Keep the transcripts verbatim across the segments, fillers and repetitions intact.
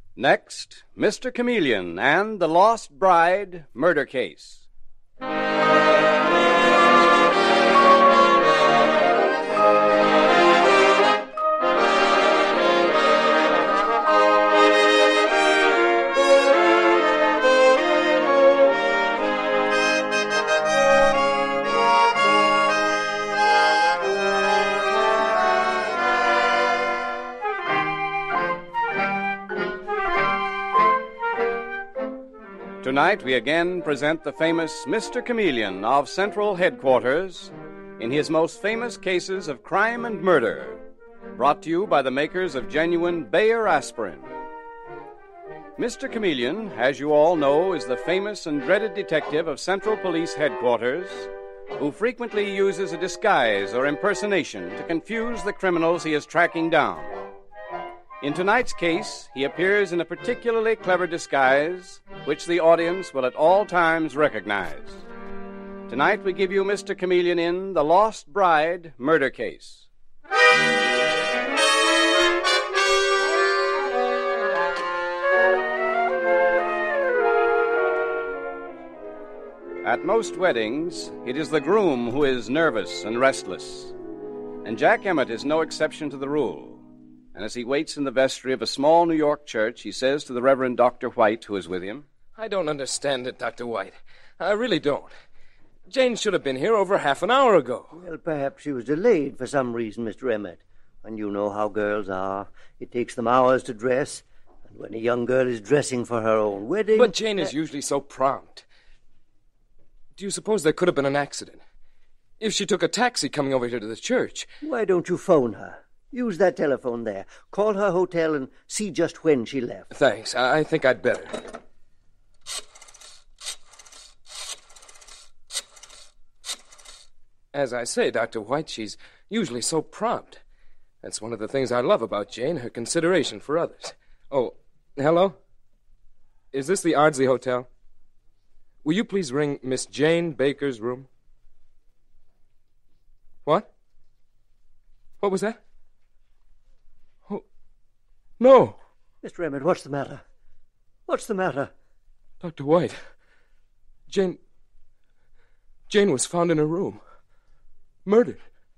Next, Mister Chameleon and the Lost Bride murder case. Tonight we again present the famous Mister Chameleon of Central Headquarters in his most famous cases of crime and murder, brought to you by the makers of genuine Bayer aspirin. Mister Chameleon, as you all know, is the famous and dreaded detective of Central Police Headquarters who frequently uses a disguise or impersonation to confuse the criminals he is tracking down. In tonight's case, he appears in a particularly clever disguise, which the audience will at all times recognize. Tonight we give you Mister Chameleon in The Lost Bride murder case. At most weddings, it is the groom who is nervous and restless, and Jack Emmett is no exception to the rule. And as he waits in the vestry of a small New York church, he says to the Reverend Doctor White, who is with him, I don't understand it, Doctor White. I really don't. Jane should have been here over half an hour ago. Well, perhaps she was delayed for some reason, Mister Emmett. And you know how girls are. It takes them hours to dress. And when a young girl is dressing for her own wedding... But Jane is usually so prompt. Do you suppose there could have been an accident? If she took a taxi coming over here to the church... Why don't you phone her? Use that telephone there. Call her hotel and see just when she left. Thanks. I think I'd better. As I say, Doctor White, she's usually so prompt. That's one of the things I love about Jane, her consideration for others. Oh, hello? Is this the Ardsley Hotel? Will you please ring Miss Jane Baker's room? What? What was that? Oh, no. Mister Emmett, what's the matter? What's the matter? Doctor White, Jane... Jane was found in her room. Murdered.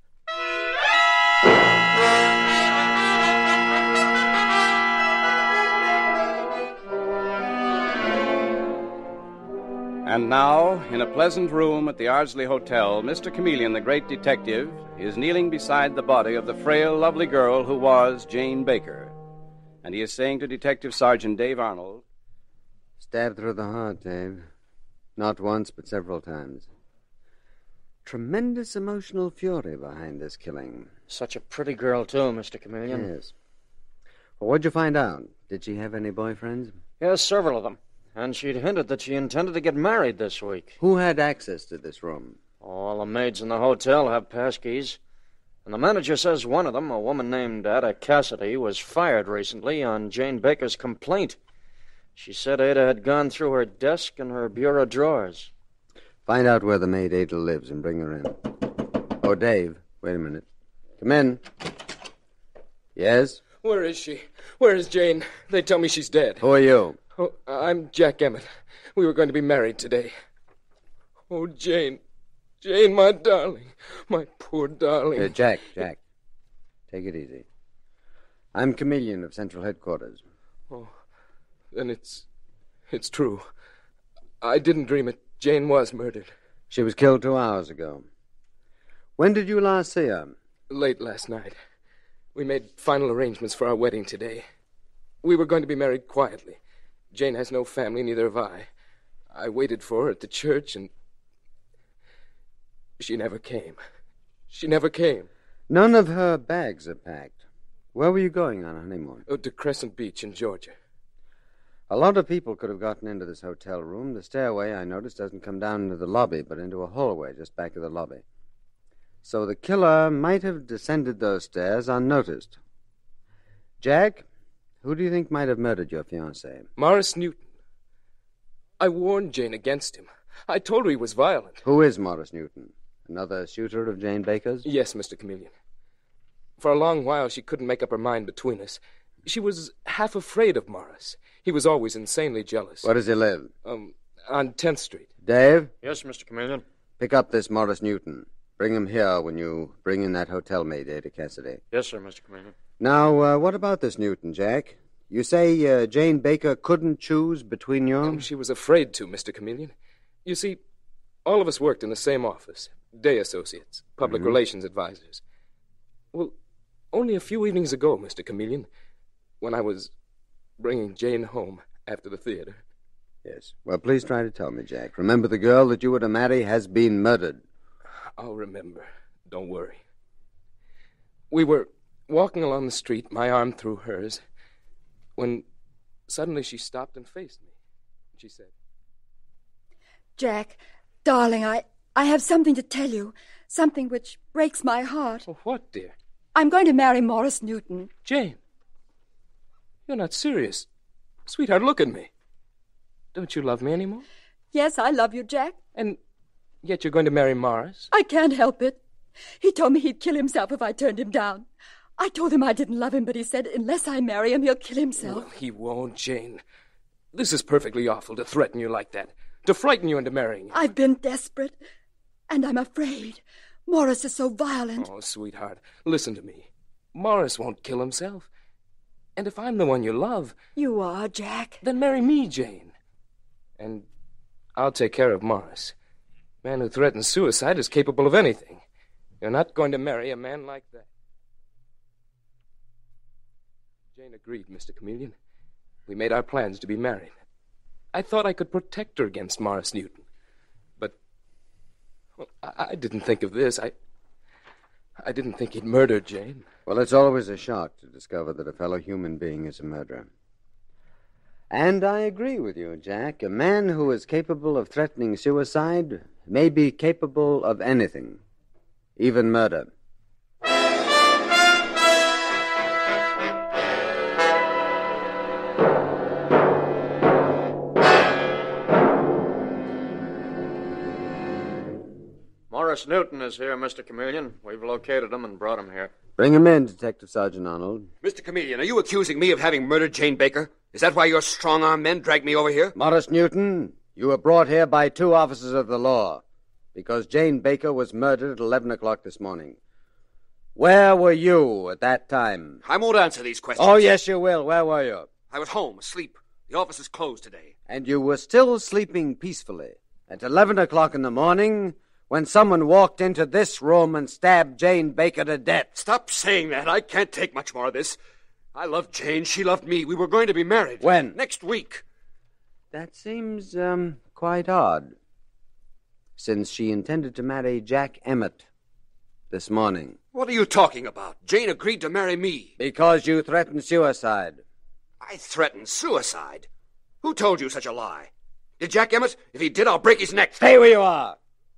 And now, in a pleasant room at the Ardsley Hotel, Mister Chameleon, the great detective, is kneeling beside the body of the frail, lovely girl who was Jane Baker. And he is saying to Detective Sergeant Dave Arnold, Stabbed through the heart, Dave. Not once, but several times. Tremendous emotional fury behind this killing. Such a pretty girl, too, Mister Chameleon. Yes. Well, what'd you find out? Did she have any boyfriends? Yes, several of them. And she'd hinted that she intended to get married this week. Who had access to this room? All the maids in the hotel have passkeys. And the manager says one of them, a woman named Ada Cassidy, was fired recently on Jane Baker's complaint. She said Ada had gone through her desk and her bureau drawers. Find out where the maid Ada lives and bring her in. Oh, Dave, wait a minute. Come in. Yes? Where is she? Where is Jane? They tell me she's dead. Who are you? Oh, I'm Jack Emmett. We were going to be married today. Oh, Jane. Jane, my darling. My poor darling. Uh, Jack, Jack. Take it easy. I'm Chameleon of Central Headquarters. Oh, then it's... it's true. I didn't dream it. Jane was murdered. She was killed two hours ago. When did you last see her? Late last night. We made final arrangements for our wedding today. We were going to be married quietly. Jane has no family, neither have I. I waited for her at the church, and she never came. She never came. None of her bags are packed. Where were you going on honeymoon? Oh, to Crescent Beach in Georgia. A lot of people could have gotten into this hotel room. The stairway, I noticed, doesn't come down into the lobby, but into a hallway just back of the lobby. So the killer might have descended those stairs unnoticed. Jack, who do you think might have murdered your fiancée? Morris Newton. I warned Jane against him. I told her he was violent. Who is Morris Newton? Another shooter of Jane Baker's? Yes, Mister Chameleon. For a long while, she couldn't make up her mind between us. She was half afraid of Morris. He was always insanely jealous. Where does he live? Um, on tenth Street. Dave? Yes, Mister Chameleon. Pick up this Morris Newton. Bring him here when you bring in that hotel maid, Ada Cassidy. Yes, sir, Mister Chameleon. Now, uh, what about this Newton, Jack? You say uh, Jane Baker couldn't choose between you? Um, she was afraid to, Mister Chameleon. You see, all of us worked in the same office. Day associates, public Mm-hmm. relations advisors. Well, only a few evenings ago, Mister Chameleon, when I was bringing Jane home after the theater. Yes. Well, please try to tell me, Jack. Remember, the girl that you were to marry has been murdered. I'll remember. Don't worry. We were walking along the street, my arm through hers, when suddenly she stopped and faced me. She said, Jack, darling, I, I have something to tell you. Something which breaks my heart. "Oh, what, dear?" I'm going to marry Morris Newton. "Jane, you're not serious. Sweetheart, look at me. Don't you love me anymore? Yes, I love you, Jack. And yet you're going to marry Morris? I can't help it. He told me he'd kill himself if I turned him down. I told him I didn't love him, but he said, unless I marry him, he'll kill himself. Well, he won't, Jane. This is perfectly awful to threaten you like that, to frighten you into marrying him. I've been desperate, and I'm afraid. Morris is so violent. Oh, sweetheart, listen to me. Morris won't kill himself. And if I'm the one you love... You are, Jack. Then marry me, Jane. And I'll take care of Morris. A man who threatens suicide is capable of anything. You're not going to marry a man like that. Jane agreed, Mister Chameleon. We made our plans to be married. I thought I could protect her against Morris Newton. But, well, I, I didn't think of this. I, I didn't think he'd murdered Jane. Well, it's always a shock to discover that a fellow human being is a murderer. And I agree with you, Jack. A man who is capable of threatening suicide may be capable of anything, even murder. Morris Newton is here, Mister Chameleon. We've located him and brought him here. Bring him in, Detective Sergeant Arnold. Mister Chameleon, are you accusing me of having murdered Jane Baker? Is that why your strong-arm men dragged me over here? Morris Newton, you were brought here by two officers of the law because Jane Baker was murdered at eleven o'clock this morning. Where were you at that time? I won't answer these questions. Oh, yes, you will. Where were you? I was home, asleep. The office is closed today. And you were still sleeping peacefully at eleven o'clock in the morning when someone walked into this room and stabbed Jane Baker to death. Stop saying that. I can't take much more of this. I loved Jane. She loved me. We were going to be married. When? Next week. That seems, um, quite odd, since she intended to marry Jack Emmett this morning. What are you talking about? Jane agreed to marry me. Because you threatened suicide. I threatened suicide? Who told you such a lie? Did Jack Emmett? If he did, I'll break his neck. Stay where you are.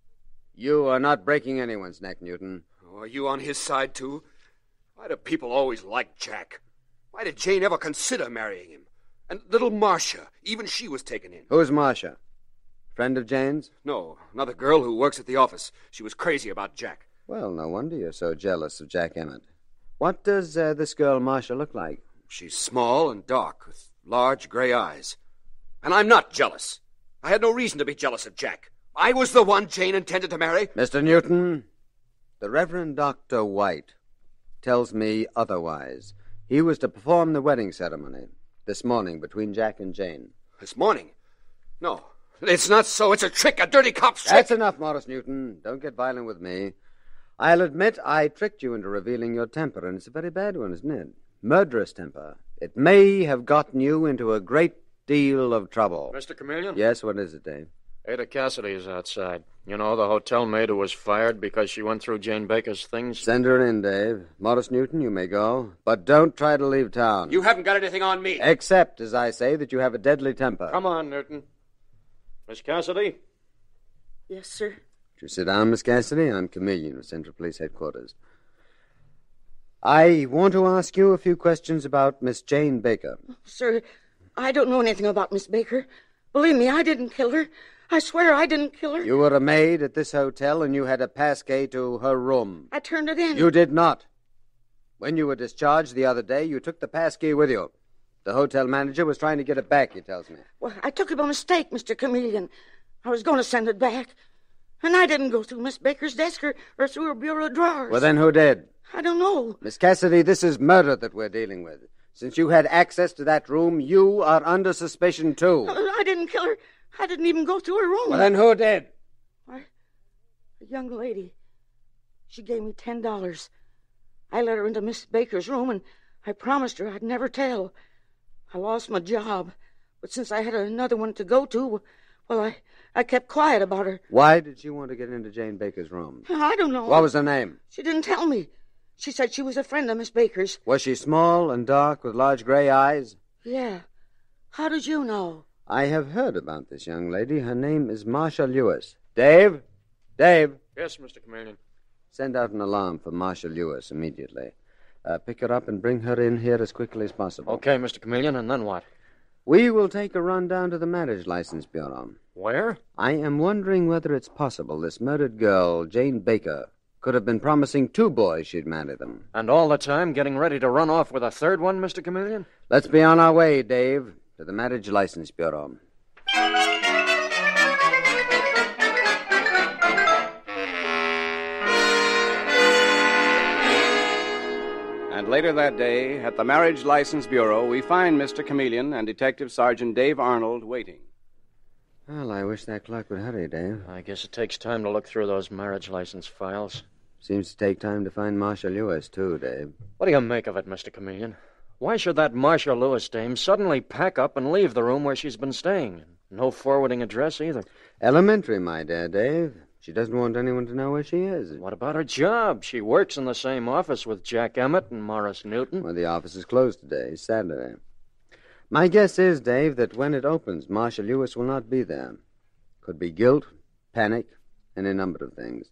You are not breaking anyone's neck, Newton. Oh, are you on his side, too? Why do people always like Jack? Why did Jane ever consider marrying him? And little Marcia, even she was taken in. Who's Marcia? Friend of Jane's? No, another girl who works at the office. She was crazy about Jack. Well, no wonder you're so jealous of Jack Emmett. What does uh, this girl Marcia look like? She's small and dark, with large gray eyes. And I'm not jealous. I had no reason to be jealous of Jack. I was the one Jane intended to marry. Mister Newton, the Reverend Doctor White tells me otherwise. He was to perform the wedding ceremony this morning between Jack and Jane. This morning? No, it's not so. It's a trick, a dirty cop's trick. That's enough, Morris Newton. Don't get violent with me. I'll admit I tricked you into revealing your temper, and it's a very bad one, isn't it? Murderous temper. It may have gotten you into a great deal of trouble. Mister Chameleon? Yes, what is it, Dave? Ada Cassidy is outside. You know, the hotel maid who was fired because she went through Jane Baker's things? Send her in, Dave. Morris Newton, you may go. But don't try to leave town. You haven't got anything on me. Except, as I say, that you have a deadly temper. Come on, Newton. Miss Cassidy? Yes, sir. Would you sit down, Miss Cassidy? I'm Chameleon of Central Police Headquarters. I want to ask you a few questions about Miss Jane Baker. Sir, I don't know anything about Miss Baker. Believe me, I didn't kill her. I swear I didn't kill her. You were a maid at this hotel and you had a passkey to her room. I turned it in. You did not. When you were discharged the other day, you took the pass key with you. The hotel manager was trying to get it back, he tells me. Well, I took it by mistake, Mister Chameleon. I was going to send it back. And I didn't go through Miss Baker's desk or, or through her bureau drawers. Well, then who did? I don't know. Miss Cassidy, this is murder that we're dealing with. Since you had access to that room, you are under suspicion, too. I didn't kill her. I didn't even go through her room. Well, then who did? Why, a young lady. She gave me ten dollars. I let her into Miss Baker's room, and I promised her I'd never tell. I lost my job, but since I had another one to go to, well, I, I kept quiet about her. Why did she want to get into Jane Baker's room? I don't know. What was her name? She didn't tell me. She said she was a friend of Miss Baker's. Was she small and dark with large gray eyes? Yeah. How did you know? I have heard about this young lady. Her name is Marcia Lewis. Dave? Dave? Yes, Mister Chameleon. Send out an alarm for Marcia Lewis immediately. Uh, pick her up and bring her in here as quickly as possible. Okay, Mister Chameleon, and then what? We will take a run down to the Marriage License Bureau. Where? I am wondering whether it's possible this murdered girl, Jane Baker, could have been promising two boys she'd marry them. And all the time getting ready to run off with a third one, Mister Chameleon? Let's be on our way, Dave, to the Marriage License Bureau. And later that day, at the Marriage License Bureau, we find Mister Chameleon and Detective Sergeant Dave Arnold waiting. Well, I wish that clerk would hurry, Dave. I guess it takes time to look through those marriage license files. Seems to take time to find Marcia Lewis, too, Dave. What do you make of it, Mister Chameleon? Why should that Marcia Lewis dame suddenly pack up and leave the room where she's been staying? No forwarding address either. Elementary, my dear Dave. She doesn't want anyone to know where she is. What about her job? She works in the same office with Jack Emmett and Morris Newton. Well, the office is closed today, Saturday. My guess is, Dave, that when it opens, Marcia Lewis will not be there. Could be guilt, panic, any number of things.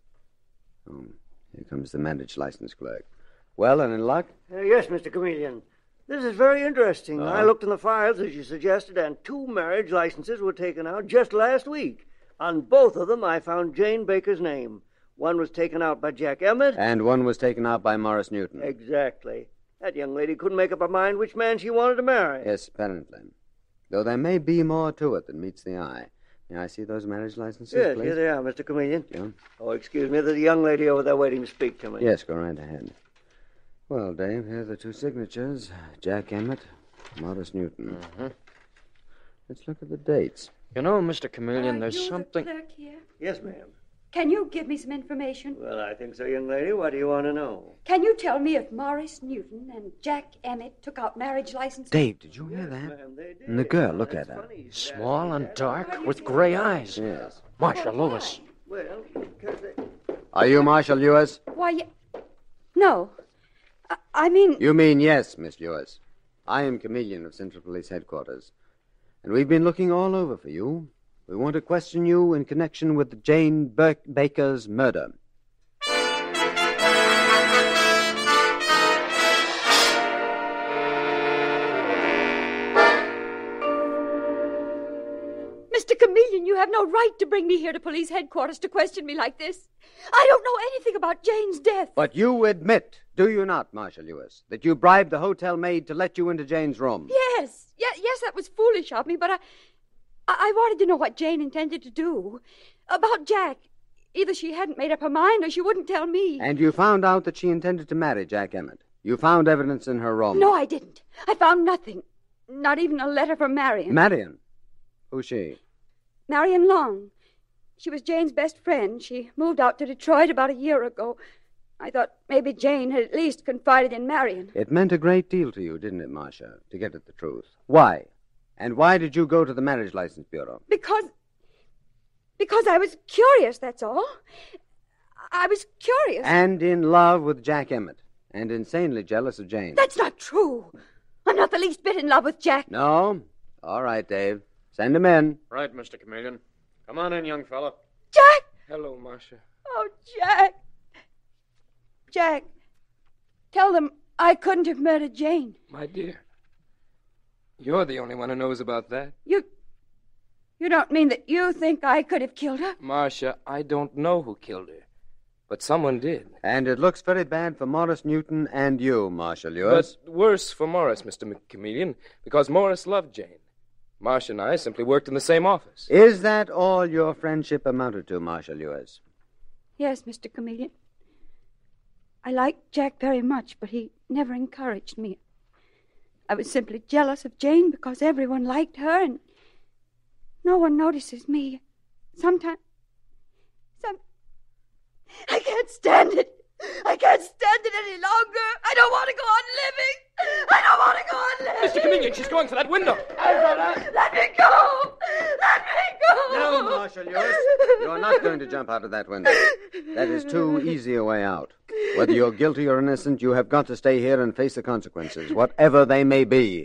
Oh, here comes the marriage license clerk. Well, and in luck? Uh, yes, Mister Chameleon. This is very interesting. Uh-huh. I looked in the files, as you suggested, and two marriage licenses were taken out just last week. On both of them, I found Jane Baker's name. One was taken out by Jack Emmett. And one was taken out by Morris Newton. Exactly. That young lady couldn't make up her mind which man she wanted to marry. Yes, apparently. Though there may be more to it than meets the eye. May I see those marriage licenses, Yes, please? here they are, Mister Chameleon. Yeah. Oh, excuse me, there's a young lady over there waiting to speak to me. Yes, go right ahead. Well, Dave, here are the two signatures. Jack Emmett, Morris Newton. Mm-hmm. Let's look at the dates. You know, Mister Chameleon, Are there's you something... the clerk here? Yes, ma'am. Can you give me some information? Well, I think so, young lady. What do you want to know? Can you tell me if Morris Newton and Jack Emmett took out marriage licenses? Dave, did you hear that? Ma'am, they did. And the girl, look at That's her. funny. Small and dark with gray eyes. Yes. Marcia Lewis. Well, because they... Are you Marcia Lewis? Why, y- no. I, I mean... You mean yes, Miss Lewis. I am Chameleon of Central Police Headquarters. And we've been looking all over for you. We want to question you in connection with Jane Burke Baker's murder. Mister Chameleon, you have no right to bring me here to police headquarters to question me like this. I don't know anything about Jane's death. But you admit, do you not, Marcia Lewis, that you bribed the hotel maid to let you into Jane's room? Yes, yes, yes, that was foolish of me, but I, I, I wanted to know what Jane intended to do. About Jack. Either she hadn't made up her mind or she wouldn't tell me. And you found out that she intended to marry Jack Emmett. You found evidence in her room. No, I didn't. I found nothing. Not even a letter from Marion. Marion? Who's she? Marion Long. She was Jane's best friend. She moved out to Detroit about a year ago. I thought maybe Jane had at least confided in Marion. It meant a great deal to you, didn't it, Marcia, to get at the truth? Why? And why did you go to the Marriage License Bureau? Because... Because I was curious, that's all. I was curious. And in love with Jack Emmett. And insanely jealous of Jane. That's not true. I'm not the least bit in love with Jack. No? All right, Dave. Send him in. Right, Mister Chameleon. Come on in, young fella. Jack! Hello, Marcia. Oh, Jack. Jack, tell them I couldn't have murdered Jane. My dear, you're the only one who knows about that. You... You don't mean that you think I could have killed her? Marcia, I don't know who killed her. But someone did. And it looks very bad for Morris Newton and you, Marshal Lewis. But worse for Morris, Mister McChameleon, because Morris loved Jane. Marcia and I simply worked in the same office. Is that all your friendship amounted to, Marshal Lewis? Yes, Mister Chameleon. I liked Jack very much, but he never encouraged me. I was simply jealous of Jane because everyone liked her and no one notices me. Sometimes... Some... I can't stand it. I can't stand it any longer. I don't want to go on living. I don't want to go on living. Mister Chameleon, she's going for that window. Let me go. Let me go. No, Marshal Lewis. You're not going to jump out of that window. That is too easy a way out. Whether you're guilty or innocent, you have got to stay here and face the consequences, whatever they may be.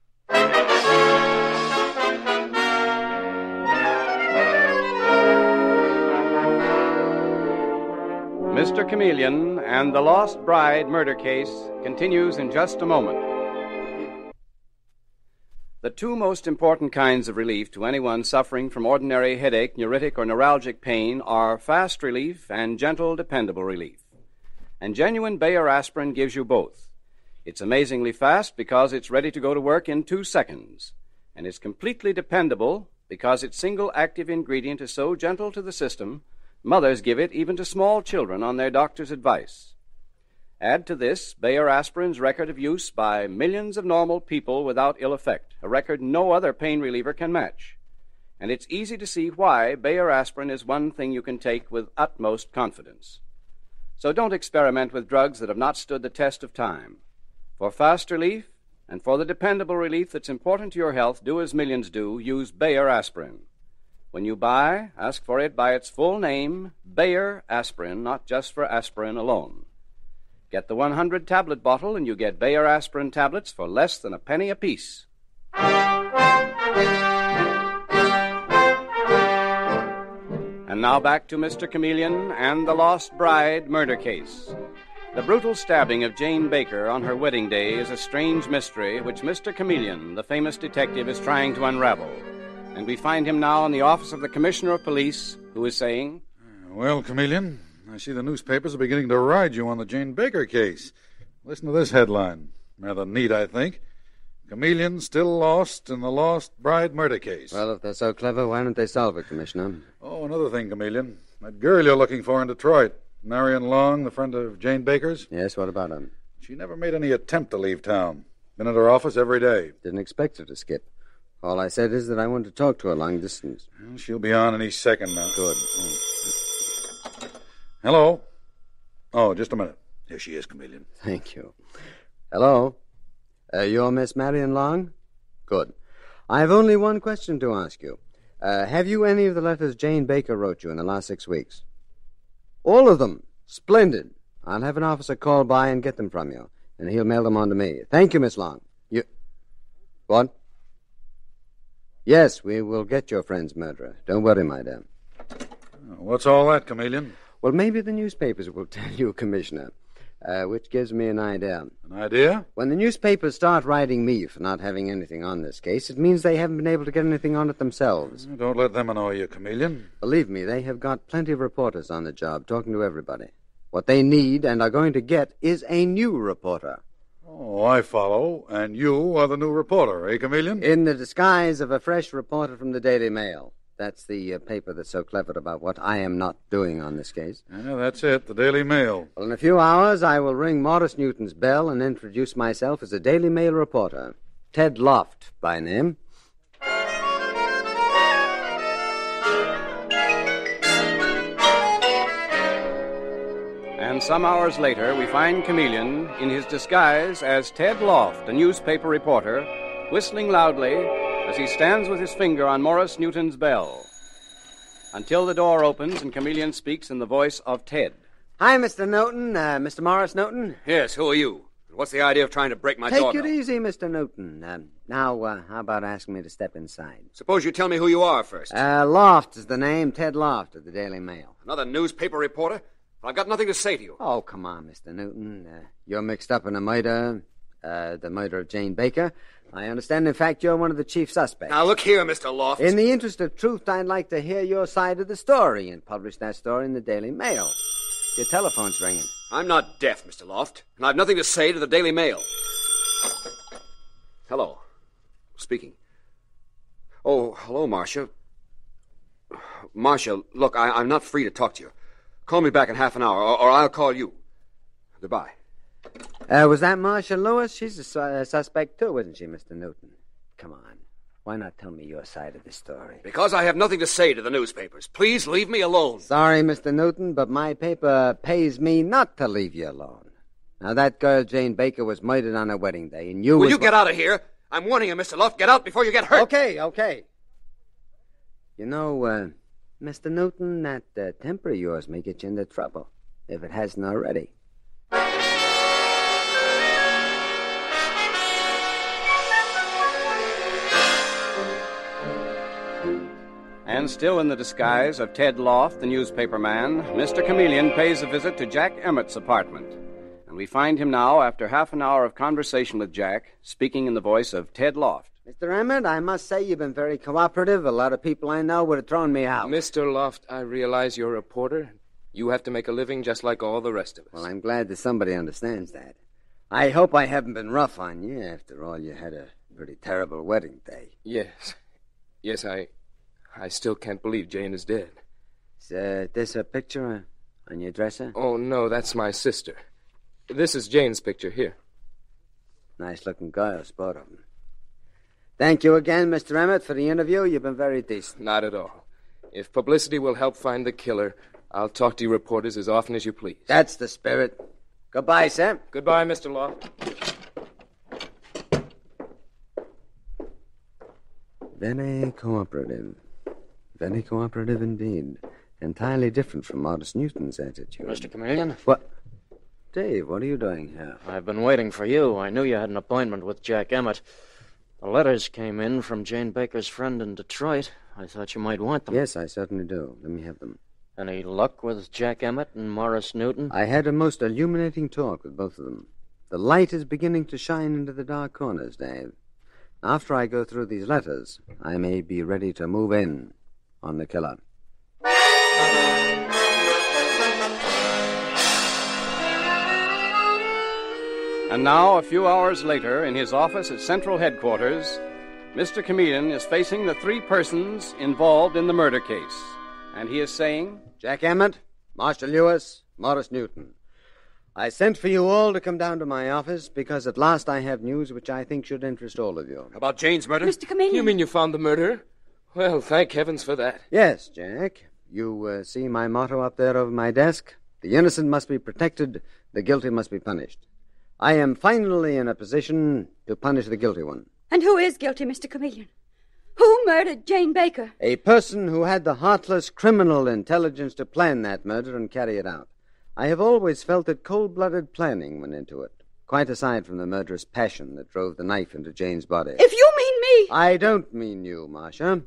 Mister Chameleon and the Lost Bride murder case continues in just a moment. The two most important kinds of relief to anyone suffering from ordinary headache, neuritic, or neuralgic pain are fast relief and gentle, dependable relief. And genuine Bayer aspirin gives you both. It's amazingly fast because it's ready to go to work in two seconds. And it's completely dependable because its single active ingredient is so gentle to the system, mothers give it even to small children on their doctor's advice. Add to this Bayer aspirin's record of use by millions of normal people without ill effect, a record no other pain reliever can match. And it's easy to see why Bayer aspirin is one thing you can take with utmost confidence. So don't experiment with drugs that have not stood the test of time. For fast relief and for the dependable relief that's important to your health, do as millions do, use Bayer aspirin. When you buy, ask for it by its full name, Bayer aspirin, not just for aspirin alone. Get the one hundred tablet bottle and you get Bayer aspirin tablets for less than a penny apiece. And now back to Mister Chameleon and the Lost Bride murder case. The brutal stabbing of Jane Baker on her wedding day is a strange mystery which Mister Chameleon, the famous detective, is trying to unravel. And we find him now in the office of the Commissioner of Police, who is saying... Well, Chameleon, I see the newspapers are beginning to ride you on the Jane Baker case. Listen to this headline. Rather neat, I think. Chameleon still lost in the Lost Bride murder case. Well, if they're so clever, why don't they solve it, Commissioner? Oh, another thing, Chameleon. That girl you're looking for in Detroit, Marion Long, the friend of Jane Baker's. Yes, what about her? She never made any attempt to leave town. Been at her office every day. Didn't expect her to skip. All I said is that I want to talk to her long distance. Well, she'll be on any second now. Good. Oh. Hello? Oh, just a minute. Here she is, Chameleon. Thank you. Hello? Uh, you're Miss Marion Long? Good. I've only one question to ask you. Uh, have you any of the letters Jane Baker wrote you in the last six weeks? All of them. Splendid. I'll have an officer call by and get them from you, and he'll mail them on to me. Thank you, Miss Long. You... What? Yes, we will get your friend's murderer. Don't worry, my dear. What's all that, Chameleon? Well, maybe the newspapers will tell you, Commissioner, uh, which gives me an idea. An idea? When the newspapers start writing me for not having anything on this case, it means they haven't been able to get anything on it themselves. Don't let them annoy you, Chameleon. Believe me, they have got plenty of reporters on the job, talking to everybody. What they need and are going to get is a new reporter. Oh, I follow. And you are the new reporter, eh, Chameleon? In the disguise of a fresh reporter from the Daily Mail. That's the uh, paper that's so clever about what I am not doing on this case. Yeah, that's it, the Daily Mail. Well, in a few hours, I will ring Morris Newton's bell and introduce myself as a Daily Mail reporter. Ted Loft, by name. And some hours later, we find Chameleon in his disguise as Ted Loft, a newspaper reporter, whistling loudly as he stands with his finger on Morris Newton's bell. Until the door opens and Chameleon speaks in the voice of Ted. Hi, Mister Newton. Uh, Mister Morris Newton. Yes, who are you? What's the idea of trying to break my Take door it down? easy, Mister Newton. Uh, now, uh, how about asking me to step inside? Suppose you tell me who you are first. Uh, Loft is the name, Ted Loft of the Daily Mail. Another newspaper reporter? I've got nothing to say to you. Oh, come on, Mister Newton. Uh, you're mixed up in a murder, uh, the murder of Jane Baker. I understand, in fact, you're one of the chief suspects. Now, look here, Mister Loft. In the interest of truth, I'd like to hear your side of the story and publish that story in the Daily Mail. Your telephone's ringing. I'm not deaf, Mister Loft, and I've nothing to say to the Daily Mail. Hello. Speaking. Oh, hello, Marcia. Marcia, look, I, I'm not free to talk to you. Call me back in half an hour, or, or I'll call you. Goodbye. Uh, was that Marcia Lewis? She's a su- uh, suspect, too, isn't she, Mister Newton? Come on. Why not tell me your side of the story? Because I have nothing to say to the newspapers. Please leave me alone. Sorry, Mister Newton, but my paper pays me not to leave you alone. Now, that girl, Jane Baker, was murdered on her wedding day, and you Will was... you get out of here? I'm warning you, Mister Loft. Get out before you get hurt. Okay, okay. You know, uh, Mister Newton, that uh, temper of yours may get you into trouble, if it hasn't already. And still in the disguise of Ted Loft, the newspaper man, Mister Chameleon pays a visit to Jack Emmett's apartment. And we find him now, after half an hour of conversation with Jack, speaking in the voice of Ted Loft. Mister Emmett, I must say you've been very cooperative. A lot of people I know would have thrown me out. Mister Loft, I realize you're a reporter. You have to make a living just like all the rest of us. Well, I'm glad that somebody understands that. I hope I haven't been rough on you. After all, you had a pretty terrible wedding day. Yes. Yes, I... I still can't believe Jane is dead. Is uh, this a picture uh, on your dresser? Oh, no, that's my sister. This is Jane's picture here. Nice-looking girls, both of them. Thank you again, Mister Emmett, for the interview. You've been very decent. Not at all. If publicity will help find the killer, I'll talk to you reporters as often as you please. That's the spirit. Goodbye, sir. Goodbye, Mister Loft. Very cooperative. Very cooperative indeed. Entirely different from Modest Newton's attitude. Mister Chameleon? What? Dave, what are you doing here? I've been waiting for you. I knew you had an appointment with Jack Emmett. The letters came in from Jane Baker's friend in Detroit. I thought you might want them. Yes, I certainly do. Let me have them. Any luck with Jack Emmett and Morris Newton? I had a most illuminating talk with both of them. The light is beginning to shine into the dark corners, Dave. After I go through these letters, I may be ready to move in on the killer. And now, a few hours later, in his office at Central Headquarters, Mister Chameleon is facing the three persons involved in the murder case. And he is saying, Jack Emmett, Marshall Lewis, Morris Newton. I sent for you all to come down to my office because at last I have news which I think should interest all of you. About Jane's murder? Mister Chameleon. You mean you found the murderer? Well, thank heavens for that. Yes, Jack. You uh, see my motto up there over my desk? The innocent must be protected, the guilty must be punished. I am finally in a position to punish the guilty one. And who is guilty, Mister Chameleon? Who murdered Jane Baker? A person who had the heartless criminal intelligence to plan that murder and carry it out. I have always felt that cold-blooded planning went into it, quite aside from the murderous passion that drove the knife into Jane's body. If you mean me... I don't mean you, Marcia.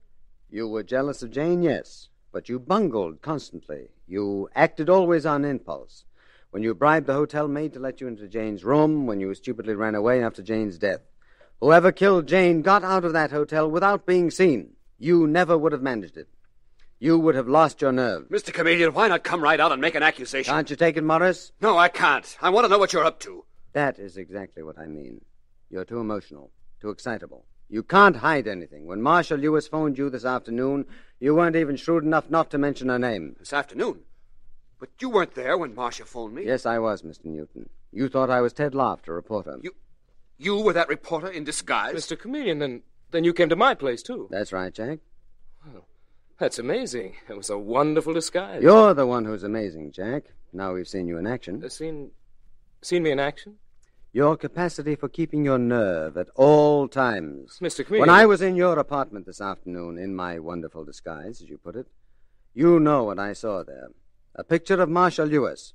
You were jealous of Jane, yes, but you bungled constantly. You acted always on impulse. When you bribed the hotel maid to let you into Jane's room, when you stupidly ran away after Jane's death. Whoever killed Jane got out of that hotel without being seen. You never would have managed it. You would have lost your nerve. Mister Chameleon, why not come right out and make an accusation? Can't you take it, Morris? No, I can't. I want to know what you're up to. That is exactly what I mean. You're too emotional, too excitable. You can't hide anything. When Marcia Lewis phoned you this afternoon, you weren't even shrewd enough not to mention her name. This afternoon? But you weren't there when Marcia phoned me. Yes, I was, Mister Newton. You thought I was Ted Loft, a reporter. You you were that reporter in disguise? Mister Chameleon, then, then you came to my place, too. That's right, Jack. Well, that's amazing. It was a wonderful disguise. You're the one who's amazing, Jack. Now we've seen you in action. Uh, seen, seen me in action? Your capacity for keeping your nerve at all times. Mister Chameleon... When I was in your apartment this afternoon, in my wonderful disguise, as you put it, you know what I saw there. A picture of Marcia Lewis.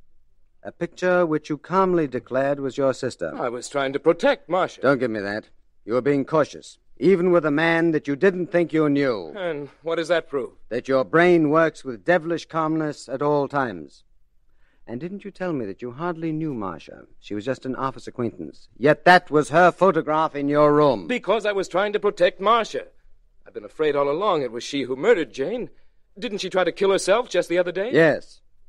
A picture which you calmly declared was your sister. I was trying to protect Marcia. Don't give me that. You were being cautious, even with a man that you didn't think you knew. And what does that prove? That your brain works with devilish calmness at all times. And didn't you tell me that you hardly knew Marcia? She was just an office acquaintance. Yet that was her photograph in your room. Because I was trying to protect Marcia. I've been afraid all along it was she who murdered Jane. Didn't she try to kill herself just the other day? Yes.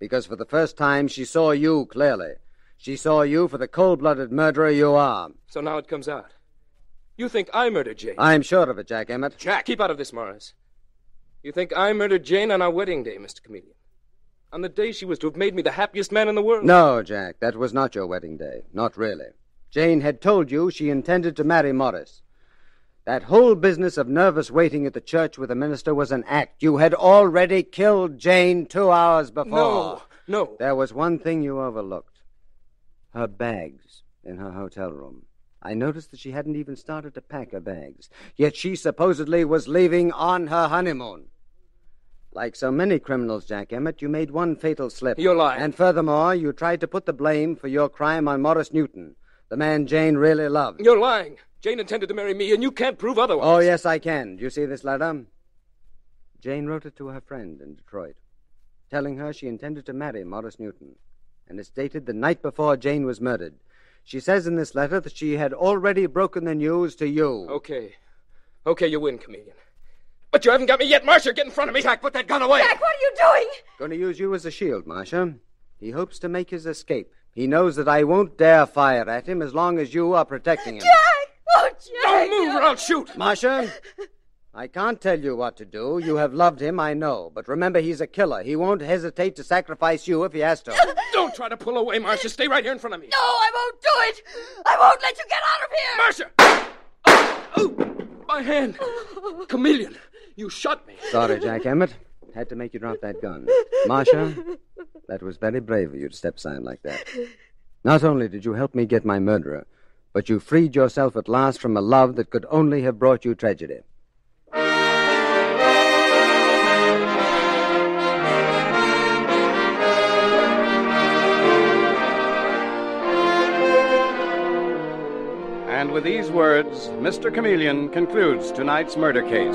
Because for the first time she saw you clearly. She saw you for the cold-blooded murderer you are. So now it comes out. You think I murdered Jane? I'm sure of it, Jack Emmett. Jack! Keep out of this, Morris. You think I murdered Jane on our wedding day, Mister Chameleon? On the day she was to have made me the happiest man in the world? No, Jack, that was not your wedding day. Not really. Jane had told you she intended to marry Morris. That whole business of nervous waiting at the church with the minister was an act. You had already killed Jane two hours before. No, no. There was one thing you overlooked. Her bags in her hotel room. I noticed that she hadn't even started to pack her bags. Yet she supposedly was leaving on her honeymoon. Like so many criminals, Jack Emmett, you made one fatal slip. You're lying. And furthermore, you tried to put the blame for your crime on Morris Newton, the man Jane really loved. You're lying. Jane intended to marry me, and you can't prove otherwise. Oh, yes, I can. Do you see this letter? Jane wrote it to her friend in Detroit, telling her she intended to marry Morris Newton, and it's dated the night before Jane was murdered. She says in this letter that she had already broken the news to you. Okay. Okay, you win, Chameleon. But you haven't got me yet, Marcia. Get in front of me. Jack, put that gun away. Jack, what are you doing? Going to use you as a shield, Marcia. He hopes to make his escape. He knows that I won't dare fire at him as long as you are protecting him. Jack! Oh, Jack! Don't move or I'll shoot. Marcia, I can't tell you what to do. You have loved him, I know. But remember, he's a killer. He won't hesitate to sacrifice you if he has to. Don't try to pull away, Marcia. Stay right here in front of me. No, I won't do it. I won't let you get out of here. Marcia! Oh, oh, my hand. Chameleon, you shot me. Sorry, Jack Emmett. Had to make you drop that gun. Marcia, that was very brave of you to step aside like that. Not only did you help me get my murderer, but you freed yourself at last from a love that could only have brought you tragedy. And with these words, Mister Chameleon concludes tonight's murder case.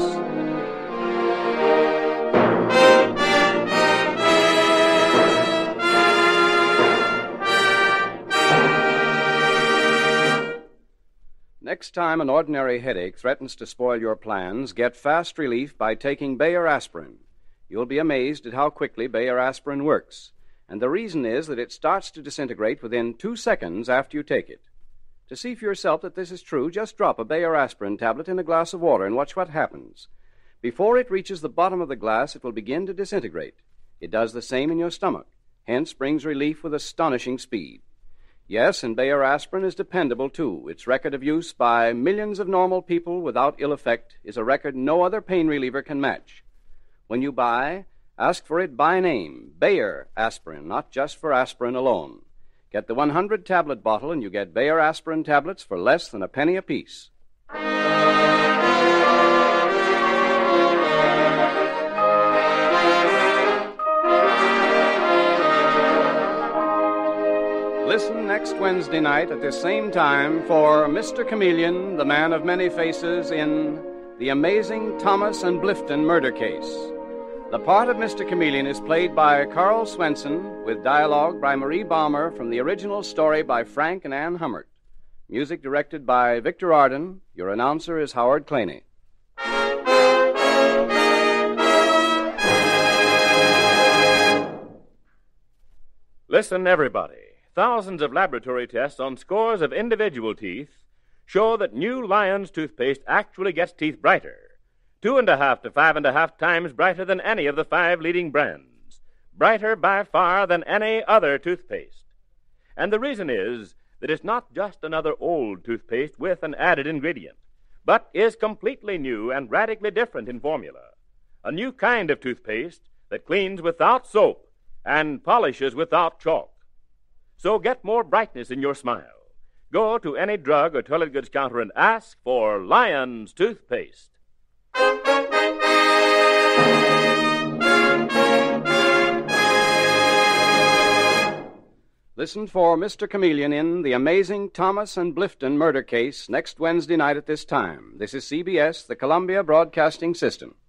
Next time an ordinary headache threatens to spoil your plans, get fast relief by taking Bayer aspirin. You'll be amazed at how quickly Bayer aspirin works. And the reason is that it starts to disintegrate within two seconds after you take it. To see for yourself that this is true, just drop a Bayer aspirin tablet in a glass of water and watch what happens. Before it reaches the bottom of the glass, it will begin to disintegrate. It does the same in your stomach, hence brings relief with astonishing speed. Yes, and Bayer aspirin is dependable, too. Its record of use by millions of normal people without ill effect is a record no other pain reliever can match. When you buy, ask for it by name, Bayer aspirin, not just for aspirin alone. Get the one hundred tablet bottle and you get Bayer aspirin tablets for less than a penny apiece. Listen next Wednesday night at this same time for Mister Chameleon, the man of many faces, in The Amazing Thomas and Blifton Murder Case. The part of Mister Chameleon is played by Carl Swenson, with dialogue by Marie Baumer from the original story by Frank and Ann Hummert. Music directed by Victor Arden. Your announcer is Howard Claney. Listen, everybody. Thousands of laboratory tests on scores of individual teeth show that new Lion's toothpaste actually gets teeth brighter. Two and a half to five and a half times brighter than any of the five leading brands. Brighter by far than any other toothpaste. And the reason is that it's not just another old toothpaste with an added ingredient, but is completely new and radically different in formula. A new kind of toothpaste that cleans without soap and polishes without chalk. So get more brightness in your smile. Go to any drug or toilet goods counter and ask for Lion's toothpaste. Listen for Mister Chameleon in The Amazing Thomas and Blifton Murder Case next Wednesday night at this time. This is C B S, the Columbia Broadcasting System.